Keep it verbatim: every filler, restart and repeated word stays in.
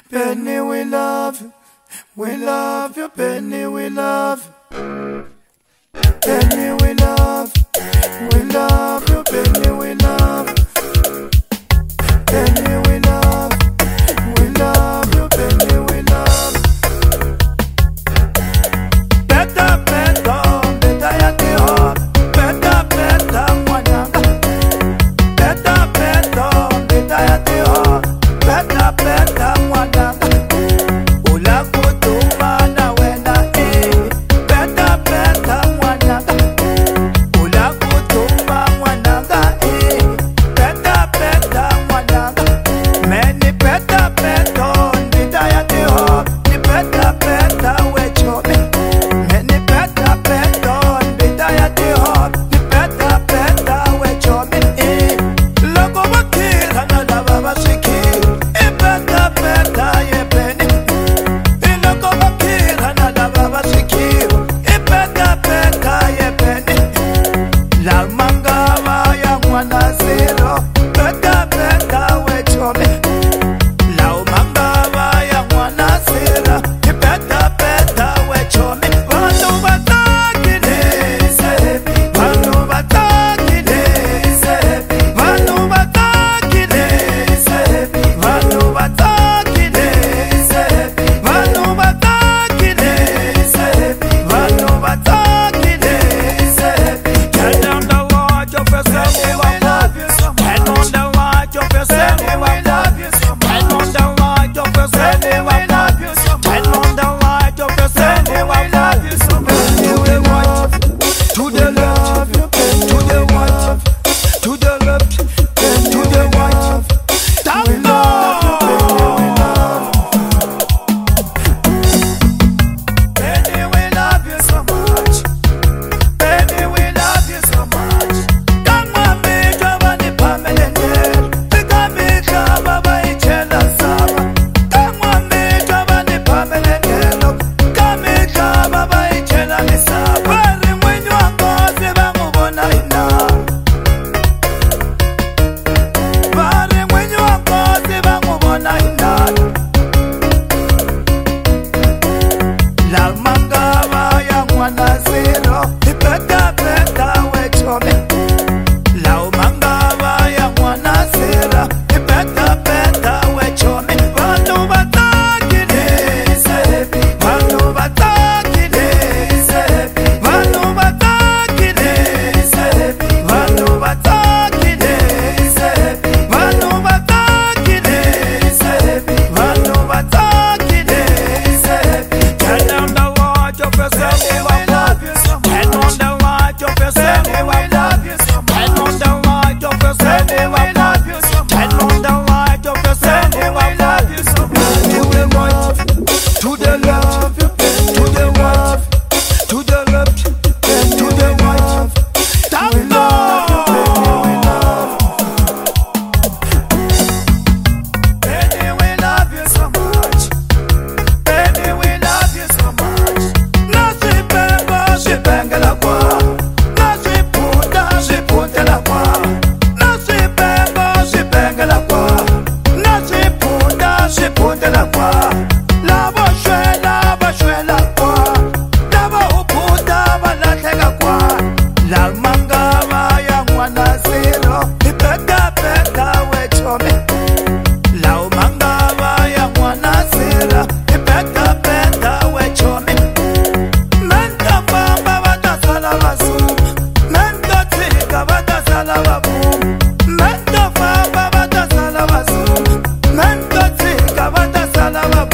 Benny, we love you. We love you, Benny, we love you. Benny, we love you. We love you, Benny, we love you. Benny, we love you. We love you, Benny, we love you. Better, better, better ya te ho. Better, better, mwananga. Better, better, better ya te ho. Better, better, mwananga. Ula kutuma na wena eh. Better, better, mwananga. Ula kutuma mwananga eh. Better, better, mwananga. Many better, better, better ya te ho. Ni better, better, we chome. Many better, better, better ya te ho. Ni better, better, we chome eh. Logo wakira na lava basikira. Eh, better, better, ye Benny. Eh, logo wakira na lava basikira. Eh, better, better, ye Benny. La mangava ya mwana zero. Better, better, we chome. La mangava ya mwana zero. Eh, better, better, we chome. Vanhu vatakile sebi. Vanhu vatakile sebi. Vanhu vatakile sebi. Vanhu vatakile sebi. Vanhu vatakile sebi. Vanhu vatakile sebi. Turn down the light of yourself, we love you so much. Turn on the light of yourself, we love you so much. Turn on the light of yourself, we love you so much. Turn on the light of yourself, we love you so much. To the right, to the left, to the right, to the left, to the right. Tango! Benny, we love you so much. Benny, we love you so much. Kama mija bani pamelendel, Ika mija baba ichela saba. Kama mija bani pamelendel, Kama mija baba ichela misaba. Bari mwenye wangozi bangu bona ina. Bari mwenye wangozi bangu bona ina. La mangava ya mwana zero. Ipeta peta we chome. La mangava ya mwana zero. Ipeta peta we chome. Vanhu vatakile sebi. Vanhu vatakile sebi. Vanhu vatakile sebi. Vanhu vatakile sebi. Vanhu vatakile sebi. Vanhu vatakile sebi. Turn down the light of yourself, we love you so much. Turn on the light of yourself, we love you so much. Turn on the light of yourself, we love you so much. Turn on the light of yourself, we love you so much. To the right, to the left, to the right, to the left, to the right. Tango! Benny, we love you so much. Benny, we love you so much. Nasipengo, sipenge la kwa. Nasiputa, sipute la kwa. Nasipengo, sipenge la kwa. Nasiputa, sipute la kwa. Lavo shwela, bashwela kwa. Lavo uputa, balateka kwa. La mangava ya mwana zero. Ipeta peta we chome. La mangava ya mwana zero. Ipeta peta we chome. Menta bamba batasala basuma. Menta tika batasala babuma. Menta bamba batasala basuma. Menta tika batasala babuma.